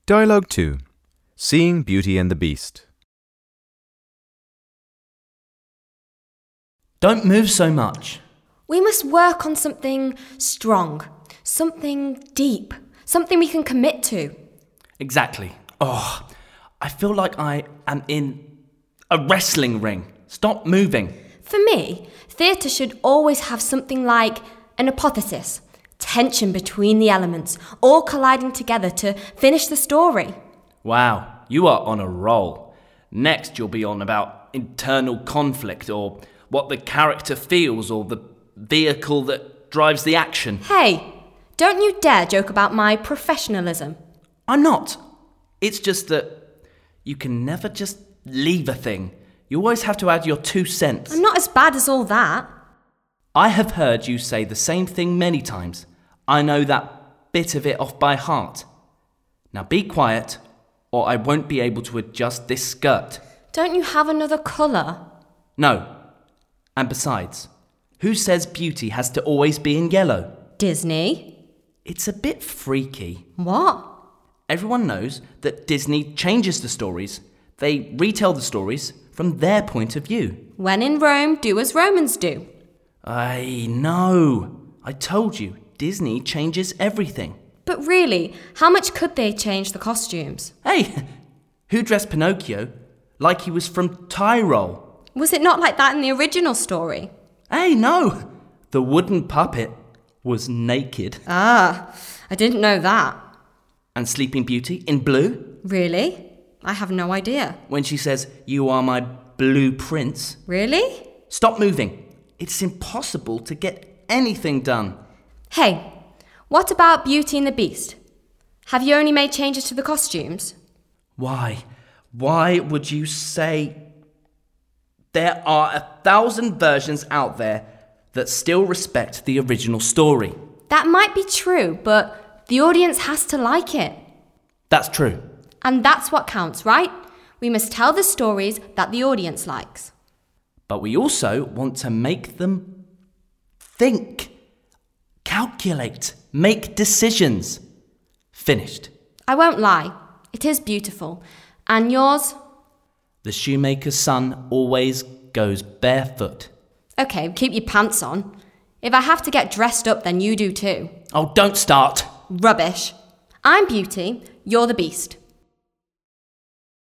Dialogue 2. Seeing Beauty and the Beast. Don't move so much. We must work on something strong, something deep, something we can commit to. Exactly. Oh, I feel like I am in a wrestling ring. Stop moving. For me, theatre should always have something like an apotheosis, tension between the elements, all colliding together to finish the story. Wow, you are on a roll. Next you'll be on about internal conflict or what the character feels or the vehicle that drives the action. Hey, don't you dare joke about my professionalism. I'm not. It's just that you can never just leave a thing. You always have to add your 2 cents. I'm not as bad as all that. I have heard you say the same thing many times. I know that bit of it off by heart. Now be quiet, or I won't be able to adjust this skirt. Don't you have another colour? No. And besides, who says beauty has to always be in yellow? Disney? It's a bit freaky. What? Everyone knows that Disney changes the stories. They retell the stories from their point of view. When in Rome, do as Romans do. I know. I told you, Disney changes everything. But really, how much could they change the costumes? Hey, who dressed Pinocchio like he was from Tyrol? Was it not like that in the original story? Hey, no. The wooden puppet was naked. Ah, I didn't know that. And Sleeping Beauty in blue? Really? I have no idea. When she says, "You are my blue prince." Really? Stop moving. It's impossible to get anything done. Hey, what about Beauty and the Beast? Have you only made changes to the costumes? Why? Why would you say... There are 1,000 versions out there that still respect the original story. That might be true, but the audience has to like it. That's true. And that's what counts, right? We must tell the stories that the audience likes. But we also want to make them think, calculate, make decisions. Finished. I won't lie, it is beautiful. And yours? The shoemaker's son always goes barefoot. Okay, keep your pants on. If I have to get dressed up, then you do too. Oh, don't start. Rubbish. I'm Beauty, you're the Beast.